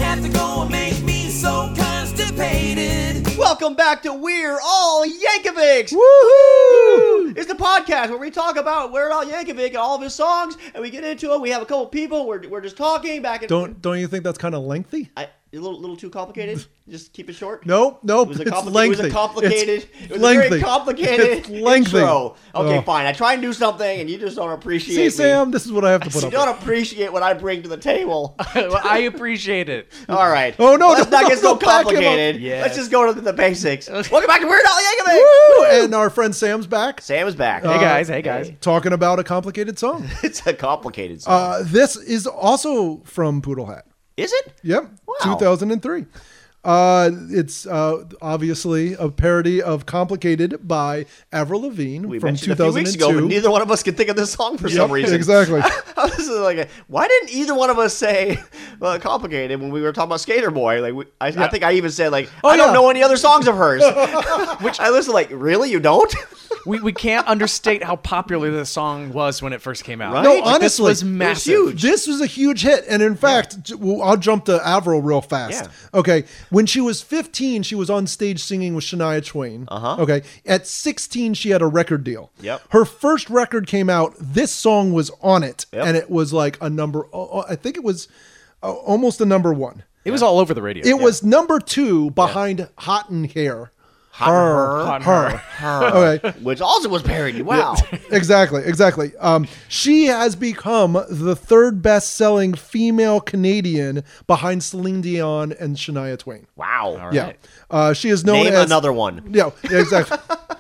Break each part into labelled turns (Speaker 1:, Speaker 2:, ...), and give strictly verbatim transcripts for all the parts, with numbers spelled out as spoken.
Speaker 1: have to go and make me so constipated.
Speaker 2: Welcome back to We're All Yankovics!
Speaker 3: Woohoo!
Speaker 2: It's the podcast where we talk about Weird Al Yankovic and all of his songs, and we get into it. We have a couple people. We're, we're just talking back and
Speaker 3: Don't don't you think that's kind of lengthy?
Speaker 2: I, a little, little too complicated. Just keep it short.
Speaker 3: Nope, nope.
Speaker 2: It was a,
Speaker 3: it's
Speaker 2: compli-
Speaker 3: lengthy.
Speaker 2: it was a complicated.
Speaker 3: It's
Speaker 2: it was
Speaker 3: lengthy.
Speaker 2: a very complicated
Speaker 3: It's lengthy.
Speaker 2: intro. Okay,
Speaker 3: Oh.
Speaker 2: fine. I try and do something, and you just don't appreciate
Speaker 3: See,
Speaker 2: me.
Speaker 3: Sam, this is what I have to put
Speaker 2: You
Speaker 3: up
Speaker 2: don't
Speaker 3: with.
Speaker 2: appreciate what I bring to the table.
Speaker 4: I appreciate it.
Speaker 2: All right.
Speaker 3: Oh, no,
Speaker 2: Let's
Speaker 3: no,
Speaker 2: not
Speaker 3: no,
Speaker 2: get so
Speaker 3: no, back him up.
Speaker 2: complicated.
Speaker 4: Yes.
Speaker 2: Let's just go to the basics. Welcome back to Weird Al Yankovic.
Speaker 3: Woo! And our friend Sam's back,
Speaker 2: Sam is back.
Speaker 4: Hey guys, hey guys.
Speaker 3: talking about a complicated song.
Speaker 2: It's a complicated song.
Speaker 3: Uh, this is also from Poodle Hat.
Speaker 2: Is it?
Speaker 3: Yep,
Speaker 2: Wow.
Speaker 3: two thousand three. Uh, it's uh, obviously a parody of "Complicated" by Avril Lavigne
Speaker 2: We
Speaker 3: from
Speaker 2: mentioned
Speaker 3: two
Speaker 2: a few
Speaker 3: thousand
Speaker 2: weeks
Speaker 3: two.
Speaker 2: ago, but neither one of us could think of this song for
Speaker 3: Yep,
Speaker 2: some reason.
Speaker 3: exactly.
Speaker 2: I was like, why didn't either one of us say well, complicated when we were talking about Skater Boy? Like, we, I, I think I even said like,
Speaker 3: Oh,
Speaker 2: I don't
Speaker 3: yeah.
Speaker 2: know any other songs of hers. Which I listened like, really, you don't?
Speaker 4: We we can't understate how popular this song was when it first came out.
Speaker 2: Right?
Speaker 3: No,
Speaker 2: Like,
Speaker 4: This
Speaker 3: honestly,
Speaker 4: was massive.
Speaker 2: huge.
Speaker 3: This was a huge hit, and in fact, j- well, I'll jump to Avril real fast. Okay, when she was fifteen, she was on stage singing with Shania Twain.
Speaker 2: Uh-huh.
Speaker 3: Okay, at sixteen, she had a record deal.
Speaker 2: Yep.
Speaker 3: Her first record came out. This song was on it,
Speaker 2: Yep.
Speaker 3: and it was like a number. oh, I think it was uh, almost a number one.
Speaker 4: It was all over the radio.
Speaker 3: It was number two behind Hot in Hair.
Speaker 2: Hot
Speaker 3: Her,
Speaker 4: Hot in
Speaker 3: her.
Speaker 2: Her.
Speaker 3: Okay.
Speaker 2: Which also was parodied. Wow.
Speaker 3: Exactly, exactly. Um, she has become the third best-selling female Canadian behind Celine Dion and Shania Twain.
Speaker 2: Wow.
Speaker 4: All
Speaker 3: Yeah,
Speaker 4: right.
Speaker 3: uh, she is known
Speaker 2: Name
Speaker 3: as
Speaker 2: another one.
Speaker 3: Yeah, yeah, exactly.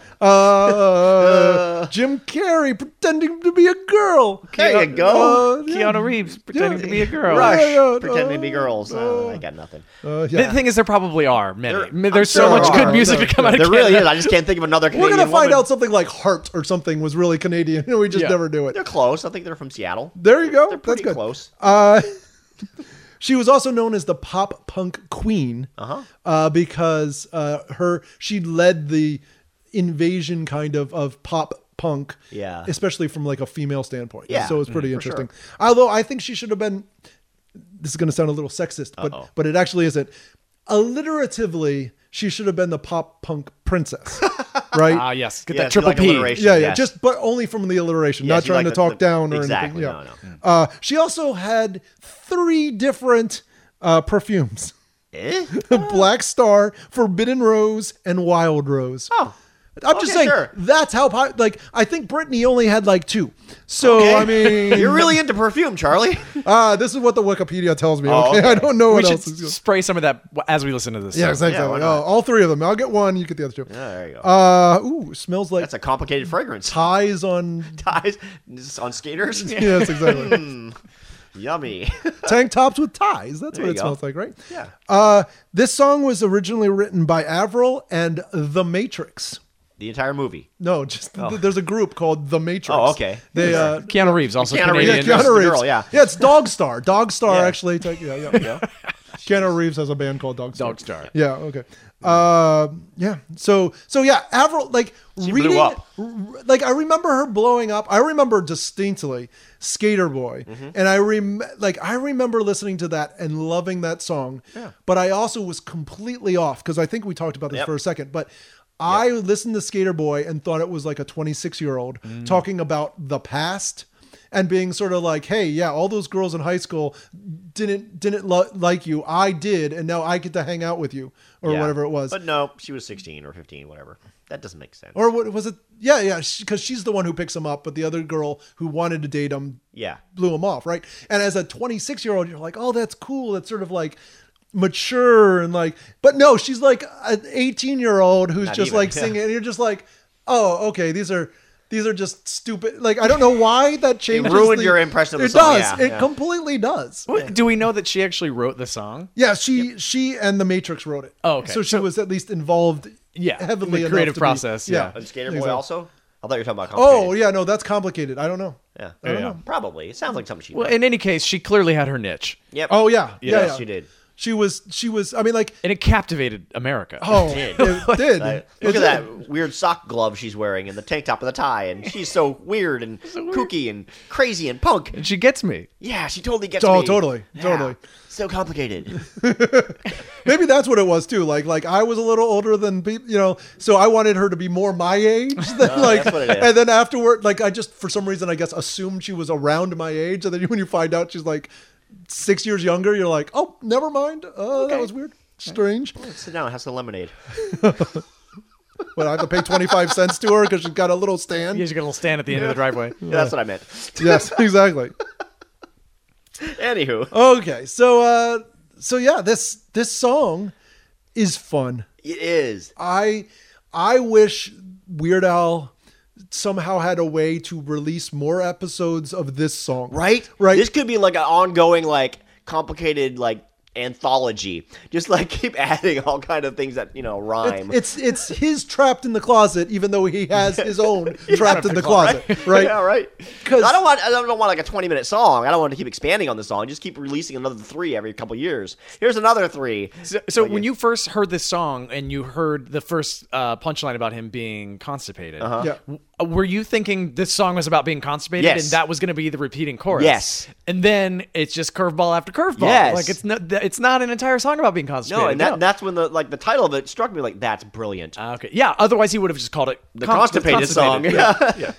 Speaker 3: uh, Jim Carrey pretending to be a girl.
Speaker 2: There you go.
Speaker 3: Uh, yeah.
Speaker 4: Keanu Reeves pretending
Speaker 3: Yeah.
Speaker 4: to be a girl.
Speaker 2: Rush.
Speaker 3: yeah, yeah,
Speaker 2: pretending to be
Speaker 3: uh,
Speaker 2: girls. Uh, I got nothing.
Speaker 3: Uh,
Speaker 4: The
Speaker 3: yeah.
Speaker 4: thing is, there probably are many.
Speaker 2: There-
Speaker 4: I mean,
Speaker 2: I'm
Speaker 4: There's
Speaker 2: sure
Speaker 4: so much
Speaker 2: there
Speaker 4: good
Speaker 2: are.
Speaker 4: music
Speaker 3: There-
Speaker 4: to come out of
Speaker 2: There
Speaker 4: Canada.
Speaker 2: really is. I just can't think of another
Speaker 3: We're
Speaker 2: Canadian
Speaker 3: gonna find
Speaker 2: woman.
Speaker 3: out something like Heart or something was really Canadian. We just
Speaker 4: Yeah.
Speaker 3: never do it.
Speaker 2: They're close. I think they're from Seattle.
Speaker 3: There you go.
Speaker 2: They're
Speaker 3: That's
Speaker 2: pretty
Speaker 3: good.
Speaker 2: close.
Speaker 3: Uh, she was also known as the pop punk queen
Speaker 2: Uh-huh.
Speaker 3: uh, because uh, her she led the invasion kind of of pop punk,
Speaker 2: Yeah.
Speaker 3: especially from like a female standpoint.
Speaker 2: Yeah.
Speaker 3: So it's pretty
Speaker 2: Mm, for
Speaker 3: interesting. Although I think she should have been. This is going to sound a little sexist, but
Speaker 2: Uh-oh.
Speaker 3: but it actually isn't. Alliteratively, she should have been the pop punk princess, right?
Speaker 4: Ah, yes. Get
Speaker 2: Yeah,
Speaker 4: that
Speaker 2: so
Speaker 4: triple
Speaker 2: like
Speaker 4: P.
Speaker 2: alliteration.
Speaker 3: Yeah, yeah,
Speaker 2: yes.
Speaker 3: just but only from the alliteration,
Speaker 2: Yes,
Speaker 3: not
Speaker 2: you
Speaker 3: trying
Speaker 2: like
Speaker 3: to
Speaker 2: the-
Speaker 3: talk
Speaker 2: the-
Speaker 3: down or
Speaker 2: exactly,
Speaker 3: anything. Yeah.
Speaker 2: no, no.
Speaker 3: Uh, she also had three different uh, perfumes:
Speaker 2: Eh?
Speaker 3: Black Star, Forbidden Rose, and Wild Rose.
Speaker 2: Oh.
Speaker 3: I'm just
Speaker 2: okay,
Speaker 3: saying
Speaker 2: sure.
Speaker 3: that's how po- like I think Britney only had like two. So
Speaker 2: Okay.
Speaker 3: I mean,
Speaker 2: You're really into perfume, Charlie.
Speaker 3: uh, this is what the Wikipedia tells me.
Speaker 2: Oh,
Speaker 3: Okay,
Speaker 2: okay.
Speaker 3: I don't know
Speaker 4: We
Speaker 3: what
Speaker 4: should
Speaker 3: else is going.
Speaker 4: spray some of that as we listen to this.
Speaker 3: Yeah,
Speaker 4: song.
Speaker 3: exactly.
Speaker 2: Yeah, why
Speaker 3: Oh,
Speaker 2: not?
Speaker 3: all three of them. I'll get one. You get the other two.
Speaker 2: Yeah, there you go.
Speaker 3: Uh, ooh, smells like
Speaker 2: That's a complicated fragrance.
Speaker 3: ties on.
Speaker 2: Ties on skaters.
Speaker 3: Yes, exactly.
Speaker 2: Yummy.
Speaker 3: Tank tops with ties. That's
Speaker 2: There
Speaker 3: what
Speaker 2: you
Speaker 3: it
Speaker 2: go.
Speaker 3: smells like, right?
Speaker 2: Yeah.
Speaker 3: Uh, this song was originally written by Avril and The Matrix.
Speaker 2: The entire movie.
Speaker 3: No, just th- there's a group called The Matrix.
Speaker 2: Oh, okay.
Speaker 3: They uh,
Speaker 4: Keanu Reeves, also
Speaker 2: Keanu
Speaker 4: Canadian.
Speaker 2: Reeves.
Speaker 3: yeah,
Speaker 2: Just
Speaker 3: Keanu
Speaker 2: the
Speaker 3: Reeves.
Speaker 2: girl, yeah.
Speaker 3: yeah, it's Dog Star. Dog Star
Speaker 2: Yeah.
Speaker 3: actually. Take, yeah, yeah, yeah. Keanu Reeves has a band called Dog Star.
Speaker 4: Dog Star.
Speaker 3: Yeah. Okay. Uh, yeah. So so yeah, Avril like
Speaker 2: She
Speaker 3: reading.
Speaker 2: blew up.
Speaker 3: r- Like I remember her blowing up. I remember distinctly Skater Boy,
Speaker 2: Mm-hmm.
Speaker 3: and I rem like I remember listening to that and loving that song.
Speaker 2: Yeah.
Speaker 3: But I also was completely off because I think we talked about this
Speaker 2: Yep.
Speaker 3: for a second, but. I listened to Skater Boy and thought it was like a twenty-six year old
Speaker 2: Mm.
Speaker 3: talking about the past and being sort of like, hey, yeah, all those girls in high school didn't didn't lo- like you. I did, and now I get to hang out with you, or
Speaker 2: Yeah.
Speaker 3: whatever it was.
Speaker 2: But no, she was sixteen or fifteen, whatever. That doesn't make sense.
Speaker 3: Or what was it? Yeah, yeah, because she's the one who picks him up, but the other girl who wanted to date him
Speaker 2: yeah.
Speaker 3: blew him off, right? And as a twenty-six year old, you're like, oh, that's cool. That's sort of like mature and like, but no, she's like an eighteen year old who's
Speaker 2: Not
Speaker 3: just
Speaker 2: even,
Speaker 3: like
Speaker 2: yeah.
Speaker 3: singing, and you're just like, oh, okay, these are. These are just stupid. Like I don't know why that changes.
Speaker 2: ruined
Speaker 3: the-
Speaker 2: your impression of the
Speaker 3: it
Speaker 2: song,
Speaker 3: does.
Speaker 2: yeah,
Speaker 3: it
Speaker 2: yeah.
Speaker 3: completely does.
Speaker 4: What- Do we know that she actually wrote the song?
Speaker 3: Yeah, she she and the Matrix wrote it.
Speaker 4: Oh, okay.
Speaker 3: So she
Speaker 4: So-
Speaker 3: was at least involved.
Speaker 4: Yeah, in
Speaker 3: heavily
Speaker 4: the
Speaker 3: enough
Speaker 4: creative
Speaker 3: to be-
Speaker 4: process, yeah.
Speaker 2: And Skater Boy
Speaker 3: exactly.
Speaker 2: also? I thought you were talking about
Speaker 3: Oh
Speaker 2: complicated.
Speaker 3: yeah, no, that's complicated. I don't know.
Speaker 2: Yeah.
Speaker 3: I don't
Speaker 4: Yeah.
Speaker 3: know.
Speaker 2: Probably. It sounds like something she
Speaker 4: Well,
Speaker 2: wrote.
Speaker 4: in any case, she clearly had her niche.
Speaker 2: Yep.
Speaker 3: Oh yeah, yeah,
Speaker 2: Yes,
Speaker 3: yeah.
Speaker 2: she did.
Speaker 3: She was she was. I mean, like,
Speaker 4: And it captivated America.
Speaker 3: oh,
Speaker 2: did.
Speaker 3: it did.
Speaker 2: Like,
Speaker 3: It
Speaker 2: look at
Speaker 3: did.
Speaker 2: that weird sock glove she's wearing and the tank top and the tie, and she's so weird and kooky and crazy and punk.
Speaker 4: And she gets me.
Speaker 2: Yeah, she totally gets
Speaker 3: Oh,
Speaker 2: me.
Speaker 3: totally,
Speaker 2: Yeah.
Speaker 3: totally.
Speaker 2: So complicated.
Speaker 3: Maybe that's what it was too. Like, like I was a little older than pe- you know, so I wanted her to be more my age than
Speaker 2: Oh,
Speaker 3: like.
Speaker 2: that's what it is.
Speaker 3: And then afterward, like, I just for some reason I guess assumed she was around my age, and then when you find out she's like six years younger, you're like, oh, never mind. Uh, That was weird, strange.
Speaker 2: Sit down, have some lemonade.
Speaker 3: But I have to pay twenty five cents to her because she's got a little stand.
Speaker 4: You just got a little stand at the end of the driveway.
Speaker 2: Yeah, that's what I meant.
Speaker 3: Yes, exactly.
Speaker 2: Anywho,
Speaker 3: Okay, so uh, so yeah, this this song is fun.
Speaker 2: it is.
Speaker 3: I I wish Weird Al somehow had a way to release more episodes of this song.
Speaker 2: Right?
Speaker 3: Right.
Speaker 2: This could be like an ongoing, like, complicated, like, anthology. Just, like, keep adding all kind of things that, you know, rhyme.
Speaker 3: It's it's his trapped in the closet, even though he has his own trapped in the closet, right?
Speaker 2: Yeah, right.
Speaker 3: 'Cause-
Speaker 2: I don't want. I don't want like a twenty-minute song. I don't want to keep expanding on the song. Just keep releasing another three every couple years. Here's another three.
Speaker 4: So, so when you first heard this song and you heard the first uh, punchline about him being constipated,
Speaker 2: Uh-huh.
Speaker 3: Yeah.
Speaker 4: w- were you thinking this song was about being constipated
Speaker 2: Yes.
Speaker 4: and that was going to be the repeating chorus?
Speaker 2: Yes.
Speaker 4: And then it's just curveball after curveball.
Speaker 2: Yes.
Speaker 4: Like it's not it's not an entire song about being constipated.
Speaker 2: No, and that, that's when the like the title of it struck me like that's brilliant.
Speaker 4: Uh, okay. Yeah. Otherwise, he would have just called it
Speaker 2: the
Speaker 4: con-
Speaker 2: constipated, song.
Speaker 4: Yeah. yeah.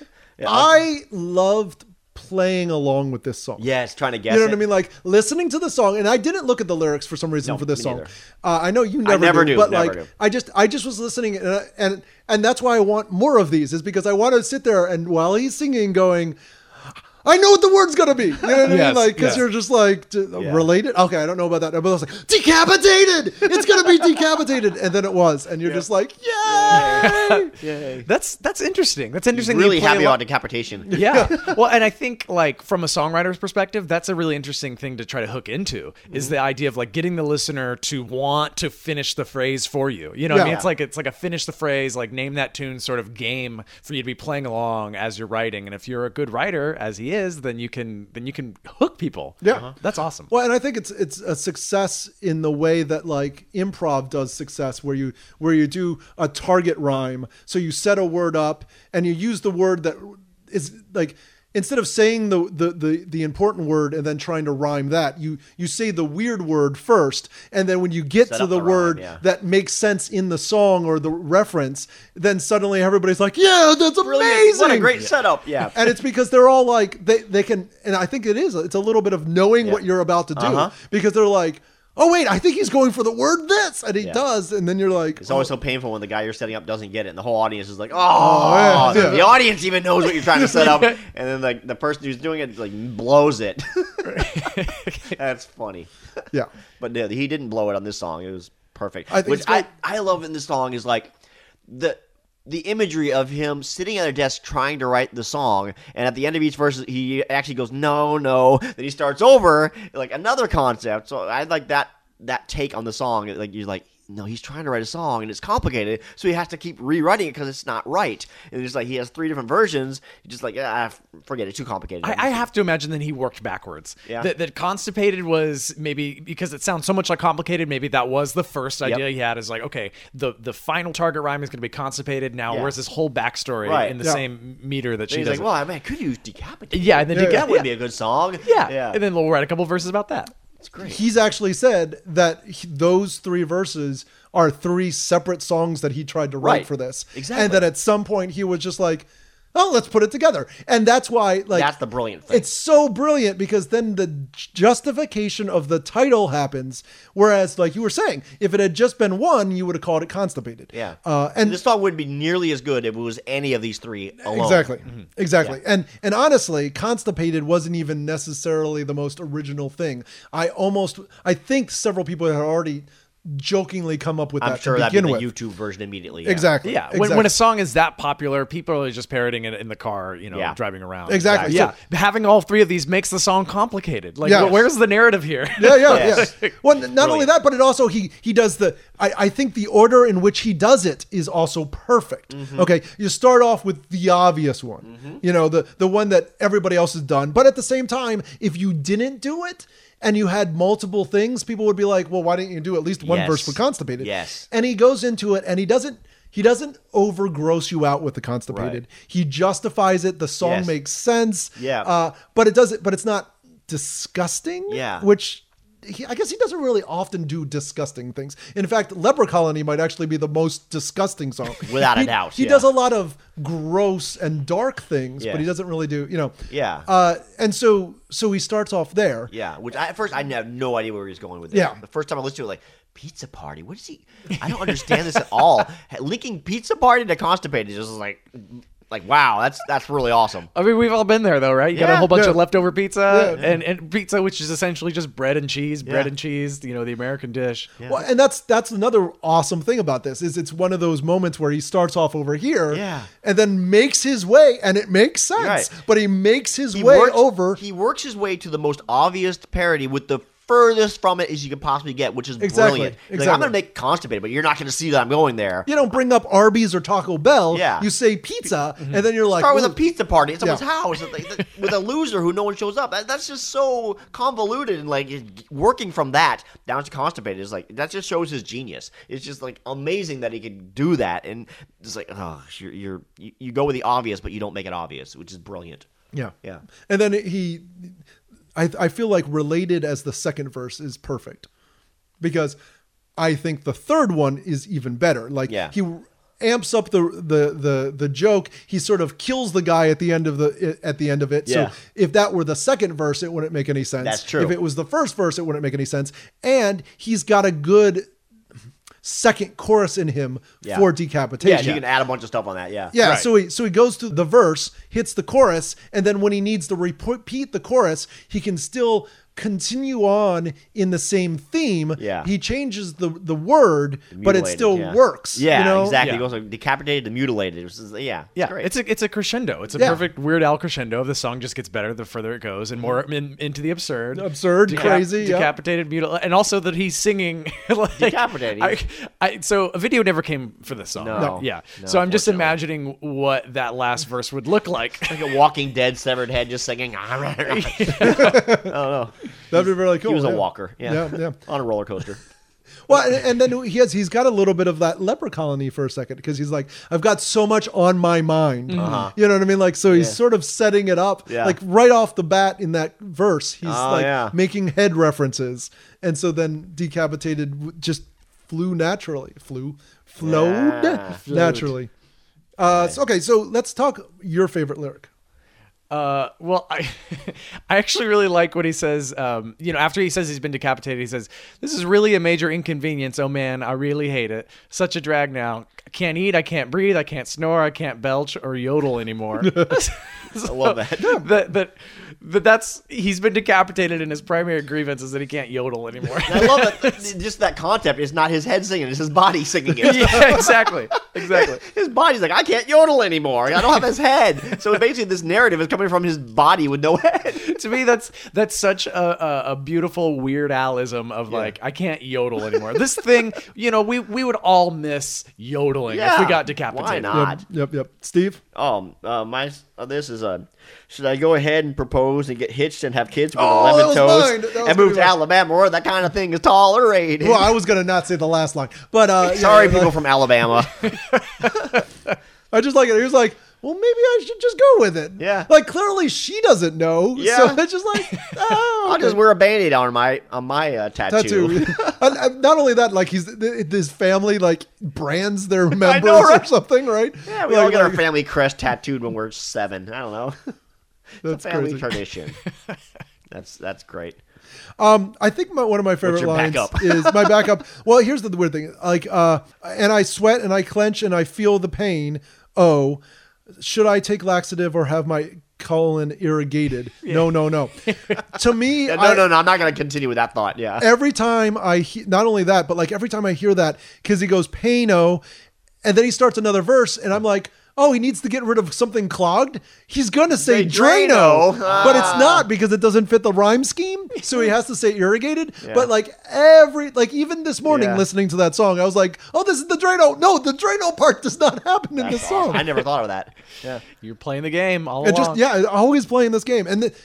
Speaker 3: I loved playing along with this song.
Speaker 2: Yes, trying to guess.
Speaker 3: You know
Speaker 2: it.
Speaker 3: what I mean? Like listening to the song, and I didn't look at the lyrics for some reason
Speaker 2: No,
Speaker 3: for this
Speaker 2: me
Speaker 3: song.
Speaker 2: neither.
Speaker 3: Uh, I know you never,
Speaker 2: never
Speaker 3: do,
Speaker 2: do,
Speaker 3: but
Speaker 2: never
Speaker 3: like
Speaker 2: do.
Speaker 3: I just, I just was listening, and, I- and and that's why I want more of these, is because I want to sit there and while he's singing, going, I know what the word's gonna be. You know what I mean?
Speaker 4: Yes,
Speaker 3: Like, because
Speaker 4: yes.
Speaker 3: you're just like d- related. Okay, I don't know about that, but I was like, decapitated. It's gonna be decapitated, and then it was, and you're just like, yay!
Speaker 2: Yay.
Speaker 4: That's that's interesting. That's interesting.
Speaker 2: Really
Speaker 4: You play
Speaker 2: happy
Speaker 4: a lot-
Speaker 2: about decapitation.
Speaker 4: Yeah. Well, and I think like from a songwriter's perspective, that's a really interesting thing to try to hook into is
Speaker 3: Mm-hmm.
Speaker 4: the idea of like getting the listener to want to finish the phrase for you. You know, what I
Speaker 3: Yeah.
Speaker 4: mean, it's like it's like a finish the phrase, like name that tune sort of game for you to be playing along as you're writing. And if you're a good writer, as he is, then you can then you can hook people.
Speaker 3: Yeah. Uh-huh.
Speaker 4: That's awesome.
Speaker 3: Well, and I think it's it's a success in the way that like improv does success, where you where you do a target rhyme. So you set a word up and you use the word that is like, instead of saying the, the the the important word and then trying to rhyme that, you you say the weird word first, and then when you get
Speaker 2: Set
Speaker 3: to
Speaker 2: up
Speaker 3: the,
Speaker 2: the rhyme,
Speaker 3: word
Speaker 2: yeah.
Speaker 3: that makes sense in the song or the reference, then suddenly everybody's like, yeah, that's amazing.
Speaker 2: What a great setup. Yeah.
Speaker 3: And it's because they're all like they they can, and I think it is it's a little bit of knowing what you're about to do,
Speaker 2: Uh-huh.
Speaker 3: because they're like, oh wait, I think he's going for the word this, and he
Speaker 2: Yeah.
Speaker 3: does, and then you're like,
Speaker 2: It's always so painful when the guy you're setting up doesn't get it, and the whole audience is like, "Oh,
Speaker 3: yeah,
Speaker 2: the,
Speaker 3: yeah.
Speaker 2: the audience even knows what you're trying to set up," and then like the person who's doing it like blows it. That's funny.
Speaker 3: yeah,
Speaker 2: But no, he didn't blow it on this song. It was perfect.
Speaker 3: I think
Speaker 2: Which
Speaker 3: it's
Speaker 2: I,
Speaker 3: great.
Speaker 2: I love in this song is like the the imagery of him sitting at a desk trying to write the song, and at the end of each verse he actually goes, no, no. Then he starts over like another concept. So I like that that take on the song. Like you're like, no, he's trying to write a song and it's complicated, so he has to keep rewriting it because it's not right. And it's like he has three different versions. You're just like, ah, forget it, too complicated.
Speaker 4: I, I have to imagine that he worked backwards.
Speaker 2: Yeah.
Speaker 4: That, that constipated was maybe because it sounds so much like complicated. Maybe that was the first idea he had. Is like, okay, the the final target rhyme is going to be constipated. Now,
Speaker 2: Yeah.
Speaker 4: where's this whole backstory
Speaker 2: Right.
Speaker 4: in the
Speaker 3: Yeah.
Speaker 4: same meter that
Speaker 2: And
Speaker 4: she
Speaker 2: he's
Speaker 4: does?
Speaker 2: like, well, I mean, I could use decapitate.
Speaker 4: yeah, and then
Speaker 3: Yeah,
Speaker 4: you
Speaker 3: yeah.
Speaker 4: get
Speaker 2: That would be a good song.
Speaker 4: yeah,
Speaker 2: yeah.
Speaker 4: and then we'll write a couple verses about that.
Speaker 2: It's great.
Speaker 3: he's actually said that he- those three verses are three separate songs that he tried to write
Speaker 2: Right.
Speaker 3: for this,
Speaker 2: Exactly.
Speaker 3: and that at some point he was just like, oh, let's put it together, and that's why like
Speaker 2: That's the brilliant thing.
Speaker 3: It's so brilliant because then the justification of the title happens. Whereas, like you were saying, if it had just been one, you would have called it Constipated.
Speaker 2: Yeah.
Speaker 3: Uh, and
Speaker 2: this song wouldn't be nearly as good if it was any of these three alone.
Speaker 3: exactly,
Speaker 2: Mm-hmm.
Speaker 3: exactly. And and honestly, Constipated wasn't even necessarily the most original thing. I almost, I think several people had already jokingly come up with
Speaker 2: I'm
Speaker 3: that
Speaker 2: sure
Speaker 3: to
Speaker 2: that'd
Speaker 3: begin
Speaker 2: be
Speaker 3: with.
Speaker 2: the YouTube version immediately. Yeah.
Speaker 3: Exactly.
Speaker 4: Yeah,
Speaker 3: Exactly.
Speaker 4: when, when a song is that popular, people are just parroting it in the car, you know,
Speaker 2: Yeah.
Speaker 4: driving around.
Speaker 3: Exactly.
Speaker 4: Yeah,
Speaker 3: So-
Speaker 4: having all three of these makes the song complicated. Like,
Speaker 3: Yeah.
Speaker 4: wh- where's the narrative here?
Speaker 3: Yeah, yeah,
Speaker 2: Yes.
Speaker 3: yeah. Well, n- not only that, but it also he he does the. I, I think the order in which he does it is also perfect.
Speaker 2: Mm-hmm.
Speaker 3: Okay, you start off with the obvious one, you know, the the one that everybody else has done, but at the same time, if you didn't do it, and you had multiple things, people would be like, well, why didn't you do at least one
Speaker 2: Yes.
Speaker 3: verse for Constipated?
Speaker 2: Yes.
Speaker 3: And he goes into it and he doesn't he doesn't over gross you out with the Constipated.
Speaker 2: Right.
Speaker 3: He justifies it. The song
Speaker 2: Yes.
Speaker 3: makes sense.
Speaker 2: Yeah.
Speaker 3: Uh, but it doesn't but it's not disgusting.
Speaker 2: Yeah.
Speaker 3: Which he, I guess he doesn't really often do disgusting things. In fact, Leper Colony might actually be the most disgusting song.
Speaker 2: Without a
Speaker 3: He-
Speaker 2: doubt,
Speaker 3: He
Speaker 2: yeah.
Speaker 3: does a lot of gross and dark things,
Speaker 2: Yeah.
Speaker 3: but he doesn't really do, you know.
Speaker 2: Yeah.
Speaker 3: Uh, and so so he starts off there.
Speaker 2: Yeah, which I, at first I had no idea where he was going with this.
Speaker 3: Yeah.
Speaker 2: The first time I listened to it, like, pizza party? What is he? I don't understand this at all. Linking pizza party to Constipated is just like, like wow, that's that's really awesome.
Speaker 4: I mean, we've all been there, though, right? You got a
Speaker 2: Yeah.
Speaker 4: whole bunch
Speaker 3: Yeah.
Speaker 4: of leftover pizza,
Speaker 3: Yeah.
Speaker 4: and, and pizza, which is essentially just bread and cheese, bread
Speaker 2: Yeah.
Speaker 4: and cheese, you know, the American dish.
Speaker 3: Well, and that's that's another awesome thing about this is it's one of those moments where he starts off over here,
Speaker 2: Yeah.
Speaker 3: and then makes his way, and it makes sense.
Speaker 2: Right.
Speaker 3: But he makes his
Speaker 2: He
Speaker 3: way
Speaker 2: works,
Speaker 3: over.
Speaker 2: He works his way to the most obvious parody with the furthest from it as you can possibly get, which is
Speaker 3: Exactly,
Speaker 2: brilliant. He's
Speaker 3: exactly.
Speaker 2: Like, I'm going to make Constipated, but you're not going to see that I'm going there.
Speaker 3: You don't bring up Arby's or Taco Bell.
Speaker 2: Yeah.
Speaker 3: You say pizza, and then you're like,
Speaker 2: Start with a
Speaker 3: "Ooh."
Speaker 2: pizza party at someone's
Speaker 3: Yeah.
Speaker 2: house like, with a loser who no one shows up. That- That's just so convoluted, and like it- working from that down to Constipated is like that just shows his genius. It's just like amazing that he could do that, and just like oh, you're, you're you, you go with the obvious, but you don't make it obvious, which is brilliant.
Speaker 3: Yeah.
Speaker 2: Yeah.
Speaker 3: And then he, I, I feel like related as the second verse is perfect because I think the third one is even better. Like
Speaker 2: Yeah.
Speaker 3: he amps up the, the, the, the joke. He sort of kills the guy at the end of the, at the end of it.
Speaker 2: Yeah.
Speaker 3: So if that were the second verse, it wouldn't make any sense.
Speaker 2: That's true.
Speaker 3: If it was the first verse, it wouldn't make any sense. And he's got a good second chorus in him
Speaker 2: Yeah.
Speaker 3: for
Speaker 2: Yeah,
Speaker 3: decapitation.
Speaker 2: and you can add a bunch of stuff on that. Yeah,
Speaker 3: Yeah,
Speaker 4: Right.
Speaker 3: so he so he goes through the verse, hits the chorus, and then when he needs to repeat the chorus, he can still continue on in the same theme.
Speaker 2: Yeah.
Speaker 3: He changes the the word, but it
Speaker 2: Mutilated,
Speaker 3: still
Speaker 2: yeah.
Speaker 3: works.
Speaker 2: Yeah,
Speaker 3: you know?
Speaker 2: exactly.
Speaker 4: Yeah.
Speaker 2: It goes from decapitated to mutilated. It's just- yeah,
Speaker 4: Yeah,
Speaker 2: great.
Speaker 4: it's a it's a crescendo. It's a
Speaker 3: Yeah.
Speaker 4: perfect Weird Al crescendo. The song just gets better the further it goes, and more in, into the absurd,
Speaker 3: Absurd, crazy, yeah.
Speaker 4: decapitated, mutilated, and also that he's singing like,
Speaker 2: Decapitated.
Speaker 4: I, I, so a video never came for this song.
Speaker 2: No. No.
Speaker 4: Yeah.
Speaker 2: No,
Speaker 4: so I'm just
Speaker 2: unfortunately.
Speaker 4: imagining what that last verse would look like.
Speaker 2: like a Walking Dead severed head just singing. I don't know.
Speaker 3: That'd be really cool.
Speaker 2: He was a
Speaker 3: yeah.
Speaker 2: walker. Yeah.
Speaker 3: Yeah, yeah.
Speaker 2: On a roller coaster.
Speaker 3: Well, and, and then he has he's got a little bit of that leper colony for a second because he's like, I've got so much on my mind.
Speaker 2: Uh-huh.
Speaker 3: You know what I mean? Like, so he's
Speaker 2: Yeah.
Speaker 3: sort of setting it up,
Speaker 2: Yeah.
Speaker 3: like right off the bat in that verse. He's
Speaker 2: Oh,
Speaker 3: like
Speaker 2: yeah.
Speaker 3: making head references, and so then decapitated w- just flew naturally, flew, flowed
Speaker 2: Yeah.
Speaker 3: naturally. Uh, so, okay, so let's talk your favorite lyric.
Speaker 4: Uh, well, I, I actually really like what he says. Um, you know, after he says he's been decapitated, he says, "This is really a major inconvenience. Oh man, I really hate it. Such a drag now. I can't eat. I can't breathe. I can't snore. I can't belch or yodel anymore."
Speaker 2: I love that.
Speaker 4: that, that, that that's he's been decapitated, and his primary grievance is that he can't yodel anymore.
Speaker 2: And I love that. Just that concept is not his head singing; it's his body singing it.
Speaker 4: yeah, exactly, exactly.
Speaker 2: His body's like, I can't yodel anymore. I don't have his head. So basically, this narrative is coming from his body with no head.
Speaker 4: To me, that's that's such a, a, a beautiful Weird Al-ism of like, I can't yodel anymore. This thing, you know, we we would all miss yodeling if we
Speaker 2: Yeah,
Speaker 4: got decapitated.
Speaker 2: why not?
Speaker 3: Yep, yep, yep. Steve?
Speaker 2: Um, uh, my uh, this is a. Should I go ahead and propose and get hitched and have kids with
Speaker 3: Oh, that
Speaker 2: eleven
Speaker 3: was
Speaker 2: toes
Speaker 3: mine. That was
Speaker 2: and move
Speaker 3: pretty
Speaker 2: to
Speaker 3: much-
Speaker 2: Alabama, or that kind of thing is tolerated?
Speaker 3: Well, I was going to not say the last line, but uh, yeah,
Speaker 2: Sorry,
Speaker 3: yeah,
Speaker 2: people from Alabama.
Speaker 3: I just like it. He was like, well, maybe I should just go with it.
Speaker 2: Yeah.
Speaker 3: Like, clearly she doesn't know.
Speaker 2: Yeah.
Speaker 3: So it's just like, oh,
Speaker 2: I'll just
Speaker 3: okay.
Speaker 2: wear a Band-Aid on my on my uh, tattoo.
Speaker 3: tattoo. And, and not only that, like he's his family like brands their members
Speaker 2: know, right?
Speaker 3: or something, right?
Speaker 2: Yeah, we
Speaker 3: Like-
Speaker 2: all get our
Speaker 3: like-
Speaker 2: family crest tattooed when we're seven. I don't know.
Speaker 3: That's
Speaker 2: It's a family
Speaker 3: crazy.
Speaker 2: tradition. That's that's great.
Speaker 3: Um, I think my, one of my favorite
Speaker 2: your
Speaker 3: lines
Speaker 2: backup?
Speaker 3: is my backup. Well, here's the, the weird thing. Like, uh, and I sweat and I clench and I feel the pain. Oh, should I take laxative or have my colon irrigated? No, no, no. To me,
Speaker 2: Yeah, no,
Speaker 3: I,
Speaker 2: no, no. I'm not going to continue with that thought. Yeah.
Speaker 3: every time I he- not only that, but like every time I hear that, because he goes paino, and then he starts another verse, and I'm like, oh, he needs to get rid of something clogged. He's gonna say
Speaker 2: Say
Speaker 3: Drano,
Speaker 2: Drano.
Speaker 3: but it's
Speaker 2: Ah.
Speaker 3: not because it doesn't fit the rhyme scheme. So he has to say irrigated.
Speaker 2: Yeah.
Speaker 3: But like every like even this morning
Speaker 2: Yeah.
Speaker 3: listening to that song, I was like, oh, this is the Drano. No, the Drano part does not happen in
Speaker 2: That's
Speaker 3: this song.
Speaker 2: awesome. I never thought of that. Yeah.
Speaker 4: You're playing the game all
Speaker 3: It
Speaker 4: along.
Speaker 3: just yeah, always playing this game. And the,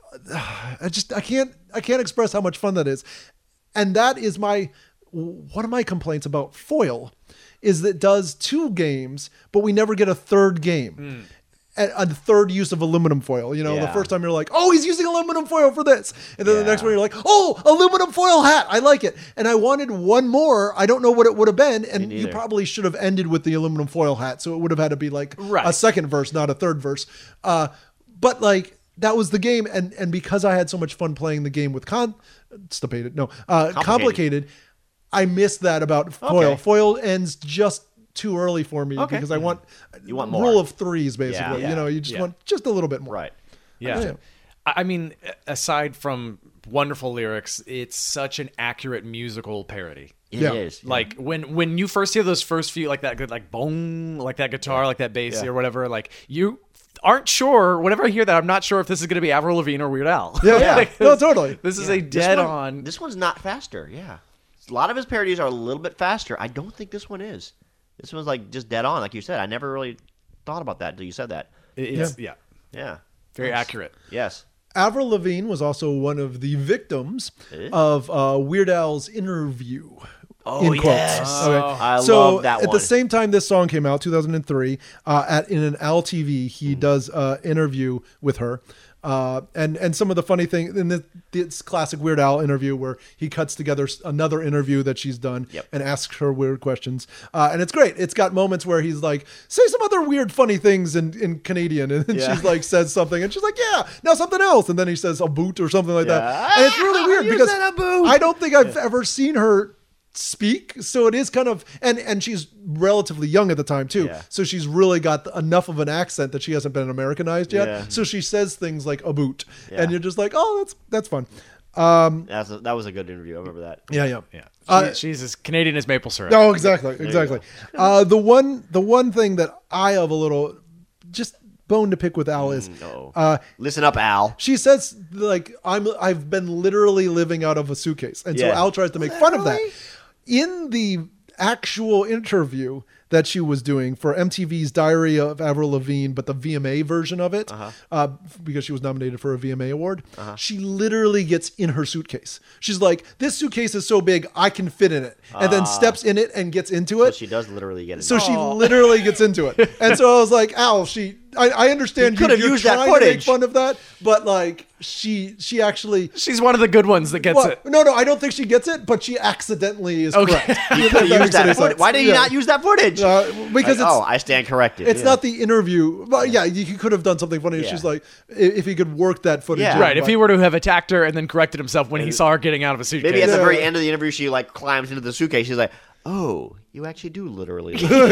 Speaker 3: I just I can't I can't express how much fun that is. And that is my one of my complaints about Foil is that it does two games, but we never get a third game.
Speaker 4: Mm.
Speaker 3: A, a third use of aluminum foil. You know, the
Speaker 2: Yeah.
Speaker 3: first time you're like, oh, he's using aluminum foil for this. And then the
Speaker 2: Yeah.
Speaker 3: next one you're like, oh, aluminum foil hat. I like it. And I wanted one more. I don't know what it would have been. And you
Speaker 2: neither.
Speaker 3: probably should have ended with the aluminum foil hat. So it would have had to be like
Speaker 4: Right.
Speaker 3: a second verse, not a third verse. Uh, but like, that was the game. And, and because I had so much fun playing the game with con, constipated, no, uh, complicated.
Speaker 2: Complicated.
Speaker 3: I missed that about foil.
Speaker 2: Okay.
Speaker 3: Foil ends just too early for me
Speaker 2: Okay.
Speaker 3: because I want,
Speaker 2: You want more.
Speaker 3: rule of threes, basically.
Speaker 2: Yeah.
Speaker 3: You know, you just
Speaker 4: Yeah.
Speaker 3: want just a little bit more.
Speaker 2: Right.
Speaker 4: Yeah.
Speaker 3: Yeah.
Speaker 4: I I mean, aside from wonderful lyrics, it's such an accurate musical parody.
Speaker 2: It
Speaker 3: Yeah.
Speaker 2: is.
Speaker 4: Like when when you first hear those first few, like that good, like boom, like that guitar, like that bass
Speaker 2: Yeah.
Speaker 4: or whatever, like you aren't sure. Whenever I hear that, I'm not sure if this is going to be Avril Lavigne or Weird Al.
Speaker 3: Yeah, yeah.
Speaker 4: Like,
Speaker 3: No, totally.
Speaker 4: This is
Speaker 2: Yeah.
Speaker 4: a
Speaker 2: This
Speaker 4: dead
Speaker 2: one-
Speaker 4: on.
Speaker 2: This one's not faster. Yeah. A lot of his parodies are a little bit faster. I don't think this one is. This one's like just dead on, like you said. I never really thought about that until you said that.
Speaker 4: It's, yeah.
Speaker 2: Yeah.
Speaker 4: very
Speaker 2: Nice.
Speaker 4: accurate.
Speaker 2: Yes.
Speaker 3: Avril Lavigne was also one of the victims
Speaker 2: Eh?
Speaker 3: of uh, Weird Al's interview.
Speaker 2: Oh,
Speaker 3: in quotes.
Speaker 2: yes.
Speaker 3: Okay.
Speaker 2: I
Speaker 3: so
Speaker 2: love that
Speaker 3: at
Speaker 2: one.
Speaker 3: the same time this song came out, two thousand three, uh, at in an Al T V, he
Speaker 2: Mm.
Speaker 3: does uh, interview with her. Uh, and and some of the funny thing in this, this classic Weird Al interview where he cuts together s- another interview that she's done
Speaker 2: Yep.
Speaker 3: and asks her weird questions. Uh, and it's great. It's got moments where he's like, say some other weird, funny things in, in Canadian. And then
Speaker 2: Yeah.
Speaker 3: she's like, says something. And she's like, yeah, now something else. And then he says a boot or something like
Speaker 2: Yeah.
Speaker 3: that. And it's really weird
Speaker 2: You
Speaker 3: because
Speaker 2: said a boot.
Speaker 3: I don't think I've ever seen her speak, so it is kind of and and she's relatively young at the time too,
Speaker 2: Yeah.
Speaker 3: so she's really got enough of an accent that she hasn't been Americanized yet.
Speaker 2: Yeah.
Speaker 3: So she says things like a boot,
Speaker 2: Yeah.
Speaker 3: and you're just like, oh, that's that's fun. Um,
Speaker 2: That's a, that was a good interview. I remember that.
Speaker 3: yeah, yeah,
Speaker 4: Yeah. She,
Speaker 3: Uh,
Speaker 4: she's as Canadian as maple syrup.
Speaker 3: No, exactly,
Speaker 2: you
Speaker 3: exactly. Uh, the one the one thing that I have a little just bone to pick with Al is
Speaker 2: No.
Speaker 3: uh,
Speaker 2: Listen up, Al.
Speaker 3: she says like I'm I've been literally living out of a suitcase, and so
Speaker 2: Yeah.
Speaker 3: Al tries to make fun of that.
Speaker 2: Literally?
Speaker 3: In the actual interview that she was doing for M T V's Diary of Avril Lavigne, but the V M A version of it,
Speaker 2: Uh-huh.
Speaker 3: uh, because she was nominated for a V M A award, she literally gets in her suitcase. She's like, "This suitcase is so big, I can fit in it," and then steps in it and gets into
Speaker 2: So
Speaker 3: it.
Speaker 2: she does literally get it.
Speaker 3: So she literally gets into it, and so I was like, "Al, she." I, I understand
Speaker 2: You could have
Speaker 3: you're
Speaker 2: used that
Speaker 3: trying to make
Speaker 2: footage.
Speaker 3: fun of that, but like she she actually
Speaker 4: She's one of the good ones that gets
Speaker 3: well,
Speaker 4: it.
Speaker 3: no, no, I don't think she gets it, but she accidentally is
Speaker 4: Okay.
Speaker 3: correct.
Speaker 2: You
Speaker 3: If
Speaker 2: could have
Speaker 3: that
Speaker 2: used
Speaker 3: makes any
Speaker 2: that footage.
Speaker 3: sense.
Speaker 2: Why did you
Speaker 3: Yeah.
Speaker 2: not use that footage?
Speaker 3: Uh, because
Speaker 2: Like,
Speaker 3: it's
Speaker 2: oh, I stand corrected.
Speaker 3: it's
Speaker 2: Yeah.
Speaker 3: not the interview. But yeah, you could have done something funny.
Speaker 2: Yeah.
Speaker 3: She's like, i- if he could work that footage,
Speaker 2: Yeah.
Speaker 3: in,
Speaker 4: Right. If
Speaker 3: but-
Speaker 4: he were to have attacked her and then corrected himself when he saw her getting out of a suitcase.
Speaker 2: Maybe at the
Speaker 3: Yeah.
Speaker 2: very end of the interview, she like climbs into the suitcase. She's like, "Oh, you actually do literally."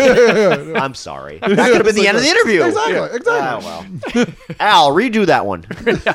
Speaker 2: I'm sorry. That could have been the end of the interview.
Speaker 3: Exactly, exactly.
Speaker 2: Ah, well. Al, redo that one.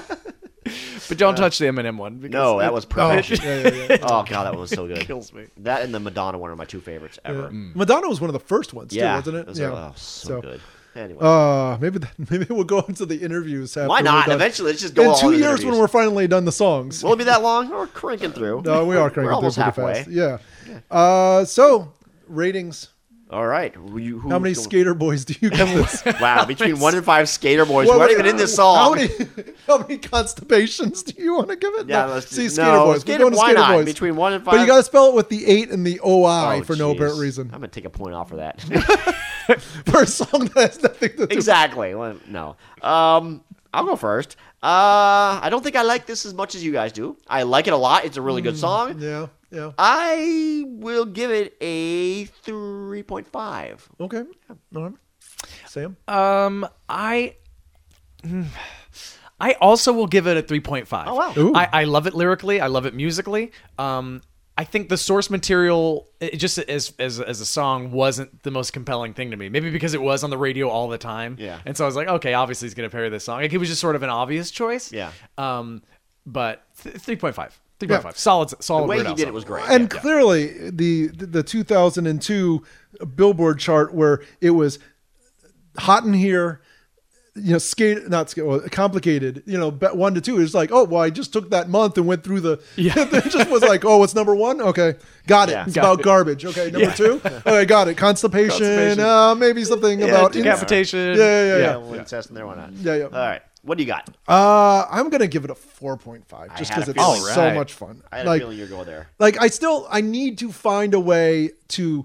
Speaker 4: But don't touch the Eminem one. Because
Speaker 2: No, that
Speaker 4: it
Speaker 2: was
Speaker 3: Oh,
Speaker 2: perfection.
Speaker 3: yeah, yeah, yeah.
Speaker 2: Oh god, that one was so good.
Speaker 4: kills me.
Speaker 2: That and the Madonna one are my two favorites ever.
Speaker 3: Madonna was one of the first ones,
Speaker 2: Yeah,
Speaker 3: too, wasn't it?
Speaker 2: those
Speaker 3: Yeah.
Speaker 2: are- oh, so, good. Anyway,
Speaker 3: Uh, maybe that, maybe we'll go into the interviews. After
Speaker 2: why
Speaker 3: we're
Speaker 2: not?
Speaker 3: done.
Speaker 2: Eventually, let's just go
Speaker 3: in
Speaker 2: all
Speaker 3: two
Speaker 2: into the
Speaker 3: years when
Speaker 2: interviews.
Speaker 3: we're finally done the songs.
Speaker 2: Will it be that long? We're cranking through.
Speaker 3: No, we are cranking
Speaker 2: We're almost
Speaker 3: through pretty
Speaker 2: halfway.
Speaker 3: fast. Yeah. Uh, so ratings.
Speaker 2: All right. Who you- who-
Speaker 3: How many
Speaker 2: who-
Speaker 3: skater boys do you give this?
Speaker 2: Wow, between one and five skater boys
Speaker 3: What-
Speaker 2: who aren't even in this song.
Speaker 3: How many, how many constipations do you want to give it?
Speaker 2: Yeah,
Speaker 3: no.
Speaker 2: let's
Speaker 3: See,
Speaker 2: no,
Speaker 3: skater boys.
Speaker 2: Skater,
Speaker 3: We're going to
Speaker 2: why
Speaker 3: skater
Speaker 2: not?
Speaker 3: boys.
Speaker 2: Between one and five.
Speaker 3: But you got to spell it with the eight and the O I
Speaker 2: Oh,
Speaker 3: for no
Speaker 2: jeez.
Speaker 3: apparent reason.
Speaker 2: I'm gonna take a point off for that.
Speaker 3: For a song that has nothing to do.
Speaker 2: Exactly. Well, no. Um, I'll go first. Uh, I don't think I like this as much as you guys do. I like it a lot. It's a really good song.
Speaker 3: Yeah, yeah.
Speaker 2: I will give it a three point five.
Speaker 3: Okay. All right. Sam.
Speaker 4: Um, I. mm, I also will give it a three point five.
Speaker 2: Oh, wow.
Speaker 3: Ooh.
Speaker 4: I, I love it lyrically. I love it musically. Um, I think the source material, it just as, as as a song, wasn't the most compelling thing to me. Maybe because it was on the radio all the time.
Speaker 2: Yeah.
Speaker 4: And so I was like, okay, obviously he's going to parry this song. Like, it was just sort of an obvious choice.
Speaker 2: Yeah.
Speaker 4: Um, but th- three point five. three point five. Solid, solid.
Speaker 2: The way
Speaker 4: Weird
Speaker 2: he
Speaker 4: Al
Speaker 2: did
Speaker 4: song.
Speaker 2: it was great.
Speaker 3: And
Speaker 2: Yeah.
Speaker 3: clearly, the the two thousand two Billboard chart where it was hot in here, you know, skate not skate, well, complicated. You know, bet one to two is like, oh, well, I just took that month and went through the.
Speaker 4: Yeah.
Speaker 3: it just was like, oh, what's number one? Okay, got it.
Speaker 2: Yeah.
Speaker 3: It's
Speaker 4: Got
Speaker 3: about
Speaker 4: it.
Speaker 3: garbage. Okay, number two. Okay, got it. Constipation.
Speaker 4: Constipation.
Speaker 3: Uh, maybe something
Speaker 4: Yeah,
Speaker 3: about
Speaker 4: decapitation.
Speaker 3: Yeah, yeah, yeah.
Speaker 2: Yeah,
Speaker 3: yeah.
Speaker 2: we'll incest in there. Why not?
Speaker 3: Yeah, yeah.
Speaker 2: All right. What do you got?
Speaker 3: Uh, I'm gonna give it a four point five just
Speaker 2: had a
Speaker 3: because it's
Speaker 2: feeling.
Speaker 3: so
Speaker 4: Alright.
Speaker 3: much fun.
Speaker 2: I had a
Speaker 3: like,
Speaker 2: feeling you'd go there.
Speaker 3: like I still I need to find a way to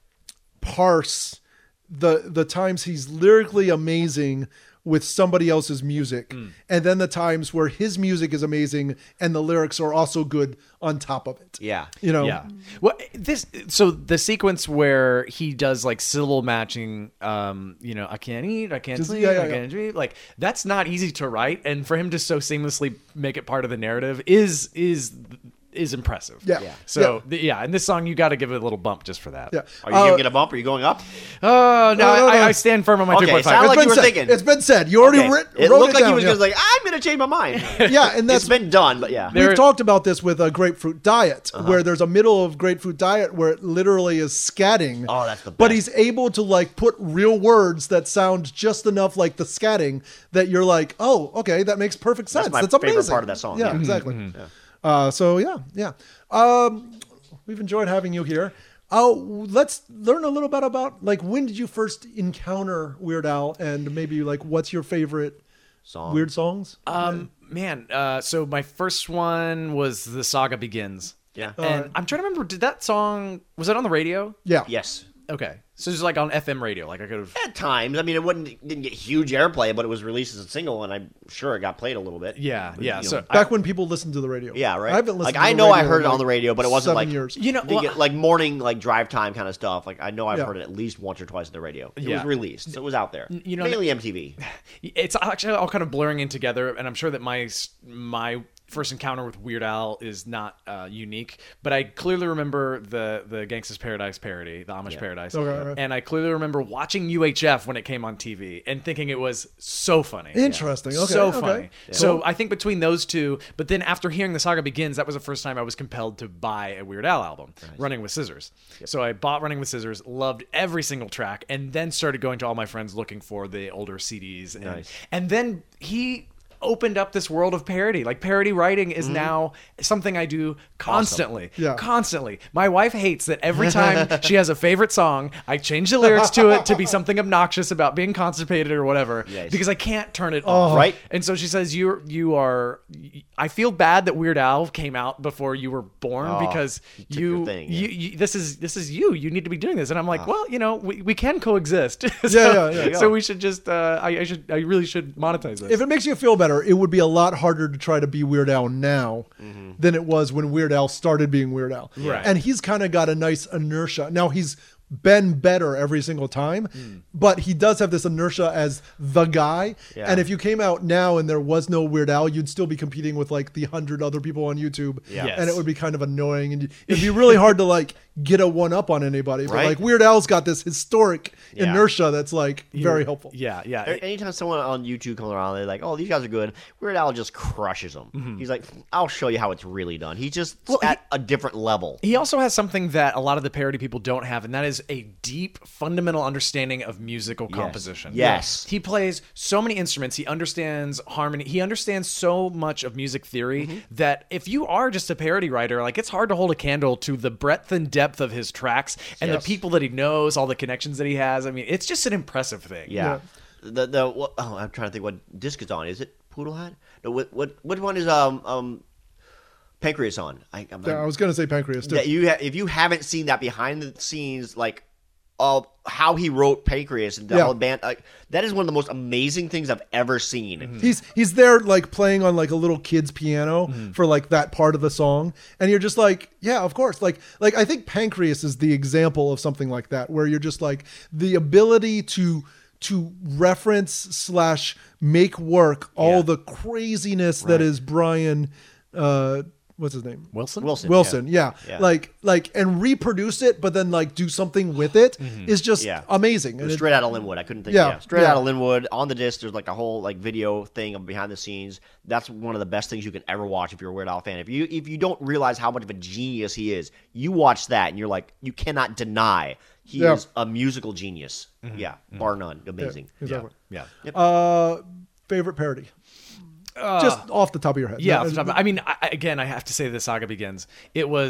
Speaker 3: parse the the times he's lyrically amazing with somebody else's music,
Speaker 2: Mm.
Speaker 3: and then the times where his music is amazing and the lyrics are also good on top of it.
Speaker 2: Yeah.
Speaker 3: You know,
Speaker 4: Yeah. Well, this so the sequence where he does like syllable matching, um, you know, I can't eat, I can't
Speaker 3: Just-
Speaker 4: sleep,
Speaker 3: yeah, yeah,
Speaker 4: I
Speaker 3: yeah.
Speaker 4: can't dream. Like that's not easy to write, and for him to so seamlessly make it part of the narrative is is is impressive.
Speaker 3: Yeah. Yeah.
Speaker 4: So yeah, yeah in this song you got to give it a little bump just for that.
Speaker 3: yeah.
Speaker 2: Are you
Speaker 3: Uh,
Speaker 2: giving it a bump? Are you going up?
Speaker 4: Oh no,
Speaker 3: No, no,
Speaker 4: I,
Speaker 3: no.
Speaker 4: I stand firm on my
Speaker 2: Okay,
Speaker 4: two point
Speaker 2: sound
Speaker 4: five.
Speaker 2: like
Speaker 3: it's
Speaker 2: you
Speaker 3: been
Speaker 2: were
Speaker 3: said.
Speaker 2: thinking.
Speaker 3: It's been said. You already
Speaker 2: Okay.
Speaker 3: writ,
Speaker 2: It
Speaker 3: wrote
Speaker 2: looked
Speaker 3: it
Speaker 2: like
Speaker 3: down.
Speaker 2: he was
Speaker 3: yeah.
Speaker 2: just like, I'm going to change my mind.
Speaker 3: yeah, and that's
Speaker 2: It's been done, but yeah.
Speaker 4: There-
Speaker 3: We've talked about this with a grapefruit diet,
Speaker 2: Uh-huh.
Speaker 3: where there's a middle of grapefruit diet where it literally is scatting.
Speaker 2: Oh, that's the
Speaker 3: But
Speaker 2: best.
Speaker 3: he's able to like put real words that sound just enough like the scatting that you're like, oh, okay, that makes perfect sense.
Speaker 2: That's my
Speaker 3: That's
Speaker 2: favorite
Speaker 3: amazing.
Speaker 2: part of that song,
Speaker 3: Yeah,
Speaker 2: yeah. Mm-hmm.
Speaker 3: exactly. Uh, so yeah, yeah. Um, we've enjoyed having you here. Oh, let's learn a little bit about like when did you first encounter Weird Al, and maybe like what's your favorite
Speaker 2: Song.
Speaker 3: weird songs?
Speaker 4: Um, man, uh, so my first one was The Saga Begins.
Speaker 2: Yeah.
Speaker 4: And I'm trying to remember, did that song, was it on the radio?
Speaker 3: Yeah.
Speaker 2: Yes.
Speaker 4: Okay. So it's like on F M radio. Like I could have.
Speaker 2: At times. I mean, it wouldn't didn't get huge airplay, but it was released as a single, and I'm sure it got played a little bit.
Speaker 4: Yeah,
Speaker 2: But,
Speaker 4: yeah.
Speaker 2: you know,
Speaker 4: So
Speaker 3: Back when people listened to the radio.
Speaker 2: yeah, right.
Speaker 3: I haven't listened
Speaker 2: like
Speaker 3: to
Speaker 2: I
Speaker 3: the
Speaker 2: know I
Speaker 3: radio
Speaker 2: heard
Speaker 3: in,
Speaker 2: it on
Speaker 3: like,
Speaker 2: the radio, but it wasn't
Speaker 3: seven
Speaker 2: like
Speaker 3: years.
Speaker 4: You know,
Speaker 2: didn't
Speaker 4: well,
Speaker 2: get, like morning like drive time kind of stuff. Like I know I've
Speaker 3: Yeah.
Speaker 2: heard it at least once or twice on the radio. It
Speaker 4: Yeah.
Speaker 2: was released, so it was out there.
Speaker 4: you know,
Speaker 2: mainly M T V.
Speaker 4: it's actually all kind of blurring in together, and I'm sure that my my first encounter with Weird Al is not uh, unique, but I clearly remember the the Gangsta's Paradise parody, the Amish Paradise,
Speaker 3: Okay, okay.
Speaker 4: and I clearly remember watching U H F when it came on T V and thinking it was so funny.
Speaker 3: Interesting. Okay,
Speaker 4: so
Speaker 3: okay.
Speaker 4: funny. So I think between those two, but then after hearing The Saga Begins, that was the first time I was compelled to buy a Weird Al album, Running with Scissors. So I bought Running with Scissors, loved every single track, and then started going to all my friends looking for the older C Ds. And,
Speaker 2: Nice.
Speaker 4: and then he opened up this world of parody. Like parody writing is now something I do constantly.
Speaker 3: Yeah.
Speaker 4: Constantly. My wife hates that every time she has a favorite song, I change the lyrics to it to be something obnoxious about being constipated or whatever
Speaker 2: Yes.
Speaker 4: because I can't turn it
Speaker 3: Oh.
Speaker 4: off.
Speaker 2: Right.
Speaker 4: And so she says you you are I feel bad that Weird Al came out before you were born
Speaker 2: Oh,
Speaker 4: because
Speaker 2: you took
Speaker 4: you,
Speaker 2: your thing,
Speaker 4: you,
Speaker 2: yeah.
Speaker 4: you this is this is you. You need to be doing this. And I'm like, well, you know, we, we can coexist. so,
Speaker 3: yeah, yeah, yeah.
Speaker 4: So we should just uh I, I should I really should monetize this.
Speaker 3: If it makes you feel better, it would be a lot harder to try to be Weird Al now than it was when Weird Al started being Weird Al.
Speaker 4: Right.
Speaker 3: And he's kind of got a nice inertia. Now he's been better every single time, but he does have this inertia as the guy.
Speaker 2: Yeah.
Speaker 3: And if you came out now and there was no Weird Al, you'd still be competing with like the hundred other people on YouTube.
Speaker 2: Yeah.
Speaker 4: Yes.
Speaker 3: And it would be kind of annoying. And it'd be really hard to like get a one up on anybody. But
Speaker 2: Right.
Speaker 3: like Weird Al's got this historic
Speaker 2: Yeah.
Speaker 3: inertia that's like very helpful.
Speaker 4: Yeah, yeah.
Speaker 2: A- Anytime someone on YouTube comes around, they're like, "Oh, these guys are good." Weird Al just crushes them. He's like, "I'll show you how it's really done." He's just
Speaker 4: Well,
Speaker 2: at a different level.
Speaker 4: He also has something that a lot of the parody people don't have, and that is a deep, fundamental understanding of musical composition.
Speaker 2: Yes.
Speaker 4: He plays so many instruments. He understands harmony. He understands so much of music theory that if you are just a parody writer, like it's hard to hold a candle to the breadth and depth of his tracks and
Speaker 2: Yes.
Speaker 4: the people that he knows, all the connections that he has. I mean, it's just an impressive thing.
Speaker 2: Yeah. The the what, oh, I'm trying to think what disc is on. Is it Poodle Hat? No, what what what one is um um Pancreas on? I, I'm,
Speaker 3: Yeah, I was going to say Pancreas too.
Speaker 2: that you ha- if you haven't seen that behind the scenes like of how he wrote Pancreas and the
Speaker 3: Yeah.
Speaker 2: whole band, like, that is one of the most amazing things I've ever seen.
Speaker 3: He's he's there like playing on like a little kid's piano for like that part of the song, and you're just like, yeah, of course. Like like I think Pancreas is the example of something like that, where you're just like the ability to to reference slash make work all
Speaker 2: Yeah.
Speaker 3: the craziness that is Brian. Uh, what's his name?
Speaker 4: Wilson?
Speaker 2: Wilson.
Speaker 3: Wilson, yeah.
Speaker 2: Yeah.
Speaker 3: like like and reproduce it, but then like do something with it is just
Speaker 2: Yeah.
Speaker 3: amazing.
Speaker 2: It
Speaker 3: And
Speaker 2: was
Speaker 3: it-
Speaker 2: straight out of Linwood. I couldn't think.
Speaker 3: Yeah,
Speaker 2: Yeah, straight
Speaker 3: yeah.
Speaker 2: out of Linwood. On the disc, there's like a whole like video thing of behind the scenes. That's one of the best things you can ever watch if you're a Weird Al fan. If you if you don't realize how much of a genius he is, you watch that and you're like, you cannot deny he
Speaker 3: Yeah.
Speaker 2: is a musical genius. Yeah, bar none. Amazing.
Speaker 3: exactly.
Speaker 4: Yeah.
Speaker 3: Uh, favorite parody, just off the top of your head.
Speaker 4: Yeah,
Speaker 3: No,
Speaker 4: off the top of- I mean, I, I- again, I have to say, The Saga Begins. It was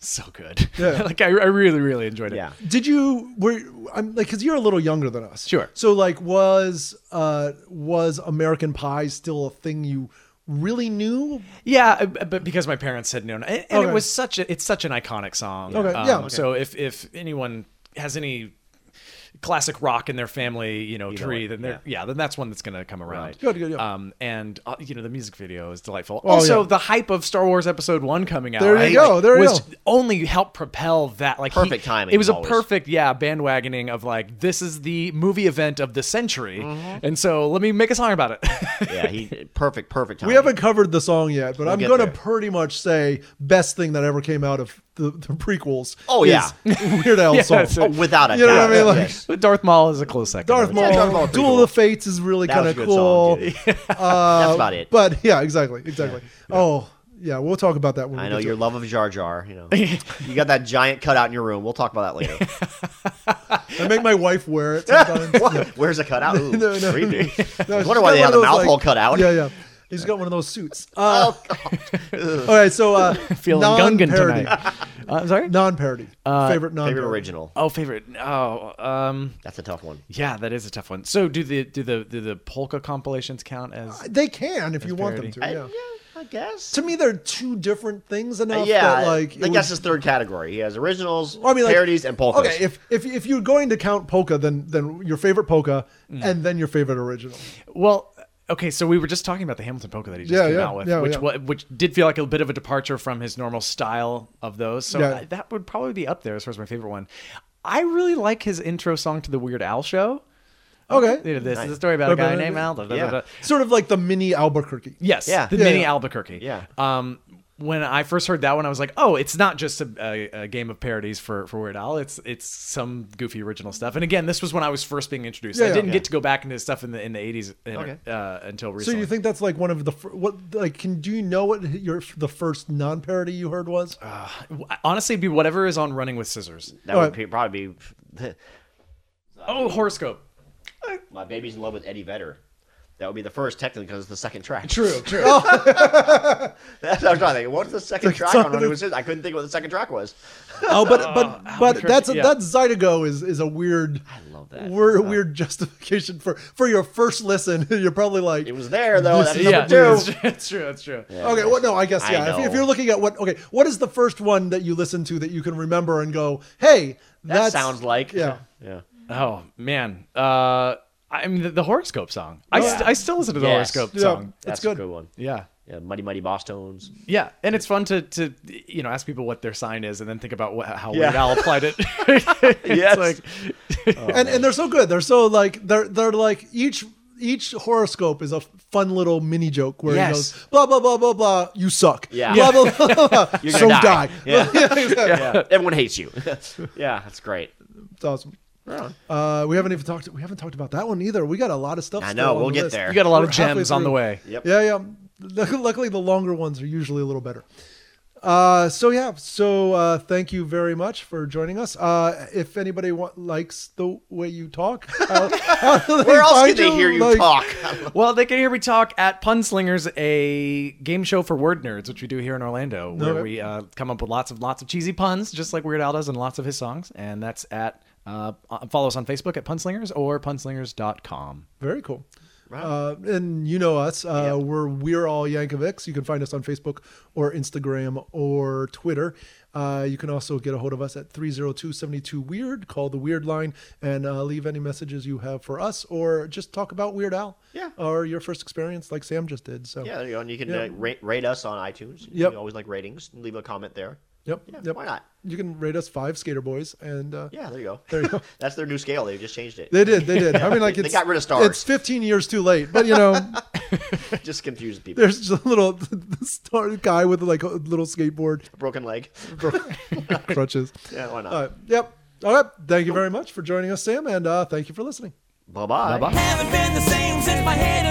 Speaker 4: So good.
Speaker 3: Yeah.
Speaker 4: like I, I really, really enjoyed it.
Speaker 2: Yeah.
Speaker 3: Did you were I'm like because you're a little younger than us.
Speaker 4: Sure.
Speaker 3: So like was uh was American Pie still a thing you really knew?
Speaker 4: Yeah, uh, but because my parents had known, and, and
Speaker 3: Okay.
Speaker 4: it was such a, it's such an iconic song.
Speaker 3: Okay,
Speaker 4: Um,
Speaker 3: yeah, okay.
Speaker 4: So if if anyone has any classic rock in their family, you know,
Speaker 2: You know
Speaker 4: tree,
Speaker 2: it,
Speaker 4: then they're yeah. then that's one that's gonna come around.
Speaker 2: Right.
Speaker 3: Good, good, yeah.
Speaker 4: Um, and uh, you know, the music video is delightful.
Speaker 3: Oh,
Speaker 4: also,
Speaker 3: yeah.
Speaker 4: the hype of Star Wars Episode One coming out.
Speaker 3: There you
Speaker 4: right?
Speaker 3: go, there you
Speaker 4: was
Speaker 3: go.
Speaker 4: only helped propel that. Like he-
Speaker 2: Perfect timing,
Speaker 4: It was a
Speaker 2: always.
Speaker 4: perfect yeah bandwagoning of like this is the movie event of the century,
Speaker 3: Mm-hmm.
Speaker 4: and so let me make a song about it.
Speaker 2: Yeah, he perfect, perfect timing.
Speaker 3: We haven't covered the song yet, but I'm
Speaker 2: get
Speaker 3: going to
Speaker 2: there.
Speaker 3: pretty much say best thing that ever came out of the, the prequels.
Speaker 2: Oh,
Speaker 3: is
Speaker 2: yeah.
Speaker 3: Weird Al
Speaker 4: Yeah,
Speaker 3: song.
Speaker 4: that's
Speaker 2: Oh,
Speaker 4: it.
Speaker 2: without a
Speaker 3: You know
Speaker 2: doubt.
Speaker 3: what I mean? Like-
Speaker 2: yes.
Speaker 4: But Darth Maul is a close second.
Speaker 3: Darth
Speaker 4: I would
Speaker 3: Maul,
Speaker 4: say.
Speaker 2: Darth Maul was pretty
Speaker 3: Duel
Speaker 2: cool.
Speaker 3: of the Fates is really
Speaker 2: That
Speaker 3: kind
Speaker 2: was
Speaker 3: of
Speaker 2: a good
Speaker 3: cool.
Speaker 2: song, too.
Speaker 3: Uh,
Speaker 2: That's about it.
Speaker 3: But yeah, exactly, exactly. Oh, yeah, we'll talk about that when we
Speaker 2: I know
Speaker 3: get to
Speaker 2: your
Speaker 3: it.
Speaker 2: love of Jar Jar. You know, you got that giant cutout in your room. We'll talk about that later.
Speaker 3: I make my wife wear it sometimes. Yeah.
Speaker 2: Where's the cutout? Ooh,
Speaker 3: No, no.
Speaker 2: creepy.
Speaker 3: No,
Speaker 2: I
Speaker 3: she's
Speaker 2: wonder
Speaker 3: got
Speaker 2: why they
Speaker 3: one
Speaker 2: have
Speaker 3: of
Speaker 2: the
Speaker 3: those,
Speaker 2: mouth
Speaker 3: like-
Speaker 2: hole cut out.
Speaker 3: Yeah, yeah. He's got one of those suits. Uh,
Speaker 2: Oh,
Speaker 3: all right, so uh,
Speaker 4: Feeling Gungan
Speaker 3: non-parody.
Speaker 4: tonight. Uh, I'm sorry.
Speaker 3: Non-parody. favorite non-parody.
Speaker 2: favorite original.
Speaker 4: Oh, favorite. Oh, um,
Speaker 2: That's a tough one.
Speaker 4: yeah, that is a tough one. So, do the do the do the polka compilations count as?
Speaker 3: They can if you want them
Speaker 4: parody.
Speaker 3: to.
Speaker 2: I,
Speaker 3: Yeah.
Speaker 2: yeah, I guess.
Speaker 3: To me, they're two different things enough.
Speaker 2: Uh, yeah,
Speaker 3: that, like
Speaker 2: I
Speaker 3: it
Speaker 2: think
Speaker 3: would-
Speaker 2: that's his third category. He has originals,
Speaker 3: Well, I mean, like,
Speaker 2: parodies, and polkas.
Speaker 3: Okay, if if if you're going to count polka, then then your favorite polka,
Speaker 2: Mm.
Speaker 3: and then your favorite original.
Speaker 4: Well, okay. So we were just talking about the Hamilton polka that he just
Speaker 3: Yeah,
Speaker 4: came
Speaker 3: yeah,
Speaker 4: out with,
Speaker 3: yeah,
Speaker 4: which
Speaker 3: yeah.
Speaker 4: wa- which did feel like a bit of a departure from his normal style of those. So
Speaker 3: Yeah.
Speaker 4: I- that would probably be up there as far as my favorite one. I really like his intro song to the Weird Al show.
Speaker 3: Okay,
Speaker 4: You know, this
Speaker 2: Nice.
Speaker 4: is a story about a guy
Speaker 3: Yeah.
Speaker 4: named Al. da, da, da,
Speaker 2: Yeah.
Speaker 4: da.
Speaker 3: sort of like the mini Albuquerque.
Speaker 4: Yes,
Speaker 2: Yeah.
Speaker 4: the
Speaker 3: Yeah,
Speaker 4: mini
Speaker 3: yeah.
Speaker 4: Albuquerque.
Speaker 2: Yeah.
Speaker 4: Um, when I first heard that one, I was like, "Oh, it's not just a, a, a game of parodies for, for Weird Al. It's it's some goofy original stuff." And again, this was when I was first being introduced.
Speaker 3: Yeah,
Speaker 4: I
Speaker 3: yeah.
Speaker 4: didn't
Speaker 2: Yeah.
Speaker 4: get to go back into his stuff in the in the eighties in-
Speaker 2: Okay.
Speaker 4: uh, until
Speaker 3: So
Speaker 4: recently.
Speaker 3: you think that's like one of the fir- what like can do you know what your the first non-parody you heard was?
Speaker 4: Honestly, it'd be whatever is on Running with Scissors.
Speaker 2: that
Speaker 3: All
Speaker 2: would
Speaker 3: right.
Speaker 2: be, probably be
Speaker 4: Oh, horoscope.
Speaker 2: My Baby's in Love with Eddie Vedder. That would be the first, technically, because it's the second track.
Speaker 4: True, true.
Speaker 2: That's what I was trying to think. What's the second
Speaker 3: Like,
Speaker 2: track
Speaker 3: song
Speaker 2: on Running
Speaker 3: of-
Speaker 2: with Scissors? I couldn't think what the second track was.
Speaker 3: Oh, but but but
Speaker 4: Albuquerque,
Speaker 3: that's a,
Speaker 4: yeah.
Speaker 3: that Zydeco is is a weird.
Speaker 2: I love that.
Speaker 3: Weird,
Speaker 2: Uh,
Speaker 3: weird justification for for your first listen. You're probably like,
Speaker 2: It was there, though.
Speaker 3: This
Speaker 2: That's
Speaker 3: is-
Speaker 2: number
Speaker 4: yeah,
Speaker 2: two.
Speaker 4: it's true. It's true. It's true.
Speaker 2: Yeah.
Speaker 3: okay, well, no, I guess
Speaker 2: I
Speaker 3: yeah. If, you- if
Speaker 2: know.
Speaker 3: you're looking at what, okay, what is the first one that you listen to that you can remember and go, hey,
Speaker 2: That
Speaker 3: that's,
Speaker 2: sounds like.
Speaker 3: yeah.
Speaker 2: Yeah.
Speaker 4: Oh man. Uh, I mean the, the horoscope song. I,
Speaker 3: Yeah.
Speaker 4: st- I still listen to the
Speaker 2: Yes.
Speaker 4: horoscope
Speaker 3: Yeah.
Speaker 4: song.
Speaker 2: That's
Speaker 3: good.
Speaker 2: a good one.
Speaker 4: Yeah.
Speaker 2: Yeah, Muddy Muddy Boss Tones.
Speaker 4: Yeah, and it's fun to, to you know ask people what their sign is, and then think about what, how
Speaker 2: Yeah.
Speaker 4: Weird Al applied it. It's
Speaker 2: Yes.
Speaker 4: like,
Speaker 3: and and they're so good. They're so like they're they're like each each horoscope is a fun little mini joke where
Speaker 4: Yes.
Speaker 3: he goes blah blah blah blah blah. You suck.
Speaker 2: Yeah.
Speaker 3: Blah blah blah. blah.
Speaker 2: You're
Speaker 3: so
Speaker 2: gonna
Speaker 3: die.
Speaker 2: die. Yeah.
Speaker 3: exactly.
Speaker 2: Yeah. Everyone hates you. Yeah, that's great.
Speaker 3: It's awesome. Uh, we haven't even talked. We haven't talked about that one either. We got a lot of stuff.
Speaker 2: I
Speaker 3: still
Speaker 2: know,
Speaker 3: on
Speaker 2: we'll
Speaker 3: the
Speaker 2: get
Speaker 3: list.
Speaker 2: there.
Speaker 4: you got a lot
Speaker 3: We're
Speaker 4: of
Speaker 3: halfway
Speaker 4: gems on the
Speaker 3: through.
Speaker 4: way.
Speaker 2: Yep.
Speaker 3: Yeah, yeah. Luckily, the longer ones are usually a little better. Uh, so yeah, so uh, thank you very much for joining us. Uh, if anybody wa- likes the way you talk, how, how do they
Speaker 2: Where else
Speaker 3: find
Speaker 2: can they hear you
Speaker 3: Like-
Speaker 2: talk?
Speaker 4: Well, they can hear me talk at Punslingers, a game show for word nerds, which we do here in Orlando, where
Speaker 3: Okay.
Speaker 4: we uh, come up with lots of lots of cheesy puns, just like Weird Al does in lots of his songs. And that's at uh, follow us on Facebook at Punslingers or punslingers dot com.
Speaker 3: Very cool. Uh, and you know us. Uh,
Speaker 2: Yep.
Speaker 3: We're We're All Yankovics. You can find us on Facebook or Instagram or Twitter. Uh, you can also get a hold of us at three oh two, seven two Weird. Call the Weird line and uh, leave any messages you have for us, or just talk about Weird Al.
Speaker 2: Yeah.
Speaker 3: Or your first experience, like Sam just did. So.
Speaker 2: Yeah, there you go. And you can
Speaker 3: Yeah.
Speaker 2: uh, rate, rate us on iTunes.
Speaker 3: Yep.
Speaker 2: We always like ratings. Leave a comment there.
Speaker 3: Yep.
Speaker 2: Yeah,
Speaker 3: yep.
Speaker 2: why not?
Speaker 3: You can rate us five Skater Boys, and uh,
Speaker 2: Yeah, there you go.
Speaker 3: There you go.
Speaker 2: That's their new scale. They just changed it.
Speaker 3: they did. They did. I mean, like
Speaker 2: They
Speaker 3: it's
Speaker 2: got rid of stars.
Speaker 3: It's fifteen years too late, but you know,
Speaker 2: just confused people.
Speaker 3: there's just a little star guy with like a little skateboard
Speaker 2: A broken leg.
Speaker 3: crutches.
Speaker 2: Yeah, why not?
Speaker 3: All right. Yep. All right. Thank you very much for joining us, Sam, and uh, thank you for listening.
Speaker 2: Bye-bye.
Speaker 4: Bye-bye.
Speaker 1: Haven't been the same since my head